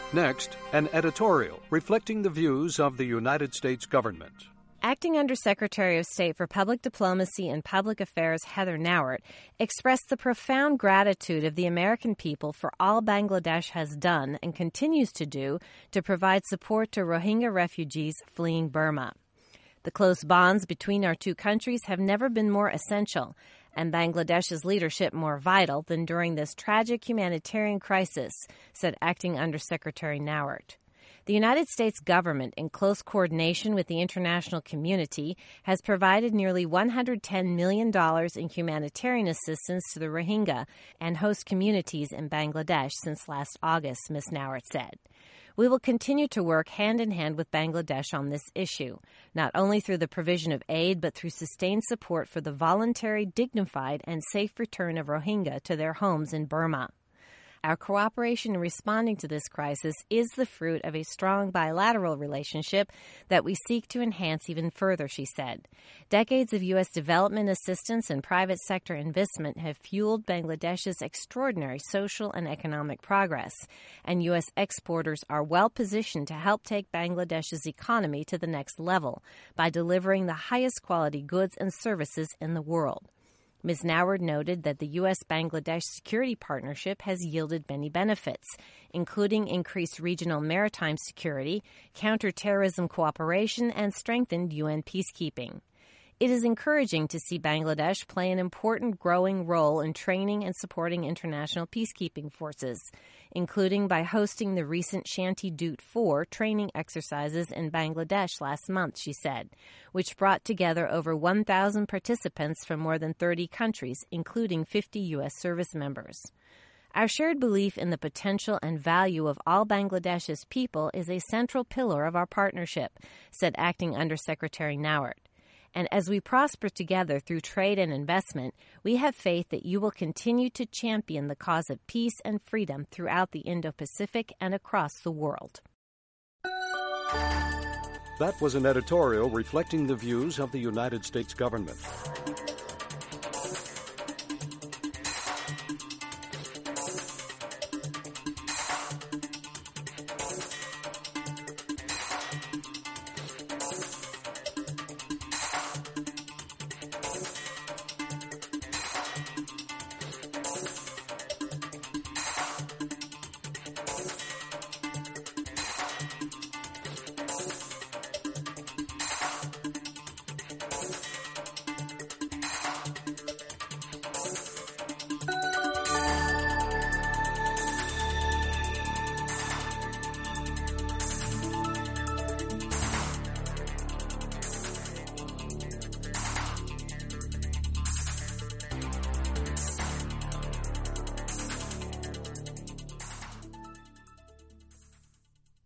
Next, an editorial reflecting the views of the United States government. Acting Undersecretary of State for Public Diplomacy and Public Affairs Heather Nauert expressed the profound gratitude of the American people for all Bangladesh has done and continues to do to provide support to Rohingya refugees fleeing Burma. The close bonds between our two countries have never been more essential, and Bangladesh's leadership more vital than during this tragic humanitarian crisis, said Acting Undersecretary Nauert. The United States government, in close coordination with the international community, has provided nearly $110 million in humanitarian assistance to the Rohingya and host communities in Bangladesh since last August, Ms. Nauert said. We will continue to work hand-in-hand with Bangladesh on this issue, not only through the provision of aid, but through sustained support for the voluntary, dignified, and safe return of Rohingya to their homes in Burma. Our cooperation in responding to this crisis is the fruit of a strong bilateral relationship that we seek to enhance even further, she said. Decades of U.S. development assistance and private sector investment have fueled Bangladesh's extraordinary social and economic progress, and U.S. exporters are well positioned to help take Bangladesh's economy to the next level by delivering the highest quality goods and services in the world. Ms. Nauert noted that the U.S.-Bangladesh security partnership has yielded many benefits, including increased regional maritime security, counterterrorism cooperation, and strengthened UN peacekeeping. It is encouraging to see Bangladesh play an important growing role in training and supporting international peacekeeping forces, including by hosting the recent Shanti Doot 4 training exercises in Bangladesh last month, she said, which brought together over 1,000 participants from more than 30 countries, including 50 U.S. service members. Our shared belief in the potential and value of all Bangladesh's people is a central pillar of our partnership, said Acting Undersecretary Nauert. And as we prosper together through trade and investment, we have faith that you will continue to champion the cause of peace and freedom throughout the Indo-Pacific and across the world. That was an editorial reflecting the views of the United States government.